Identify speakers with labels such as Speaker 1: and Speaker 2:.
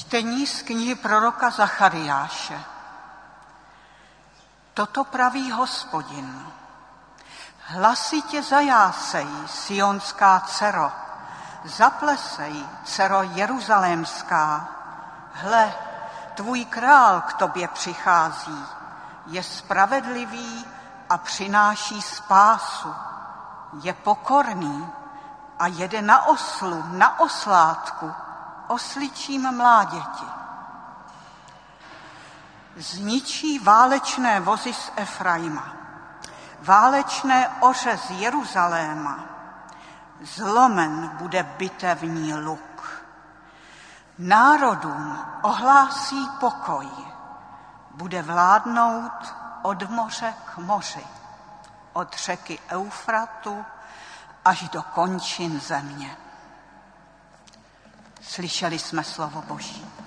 Speaker 1: Čtení z knihy proroka Zachariáše. Toto praví Hospodin. Hlasitě zajásej, sionská dcero, zaplesej, dcero jeruzalémská. Hle, tvůj král k tobě přichází, je spravedlivý a přináší spásu. Je pokorný a jede na oslu, na oslátku, osličím mláděti. Zničí válečné vozy z Efraima, válečné oře z Jeruzaléma, zlomen bude bitevní luk. Národům ohlásí pokoj, bude vládnout od moře k moři, od řeky Eufratu až do končin země. Slyšeli jsme slovo Boží.